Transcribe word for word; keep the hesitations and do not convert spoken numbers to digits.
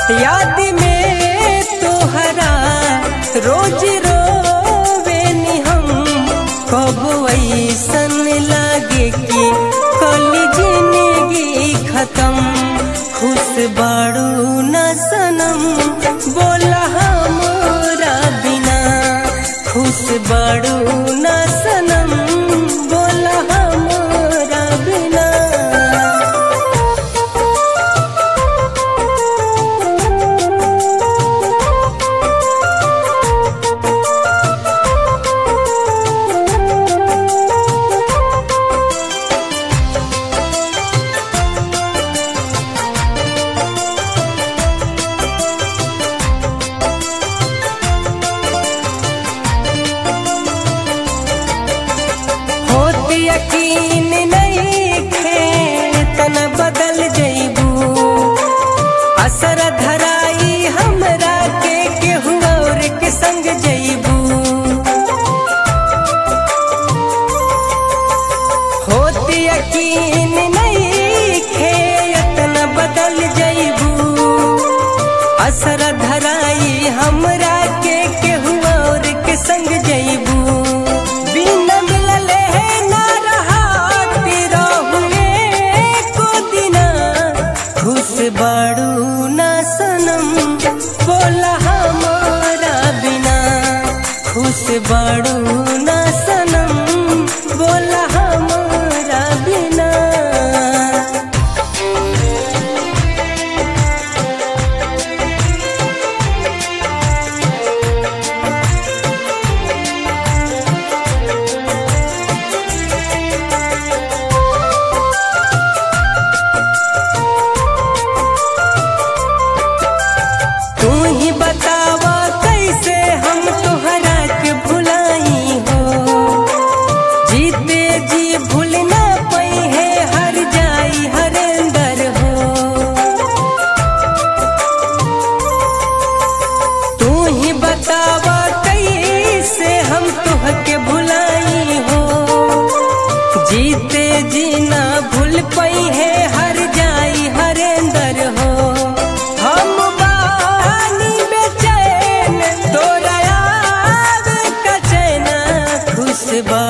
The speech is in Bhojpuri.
याद में तोहरा रोज रोवेनी हम, कब ऐसन लागे कि कल जिंदगी खत्म। खुश बाड़ू न सनम बोला हमरा बिना, खुश बाड़ू न सनम बोला हमरा बिना। यकीन नहीं खे तना बदल जइबू, असर धराई हमरा के केहू और के संग जइबू। होत यकीन नहीं खे तना बदल जइबू, असर धराई हमरा के केहू और के संग जइबू। बिना मिलले खुश बाड़ू न सनम बोला हमारा बिना, खुश बाड़ू न सनम बोला हमारा बिना। बतावा कैसे हम तोहरा के भुलाई हो, जीते जी भूल ना पाई है हर जाई हरेंदर हो। तू ही बतावा कैसे हम तोहके भुलाई हो, जीते जी ना भूल पाई है हर जाई हरेंदर हो। खुश बा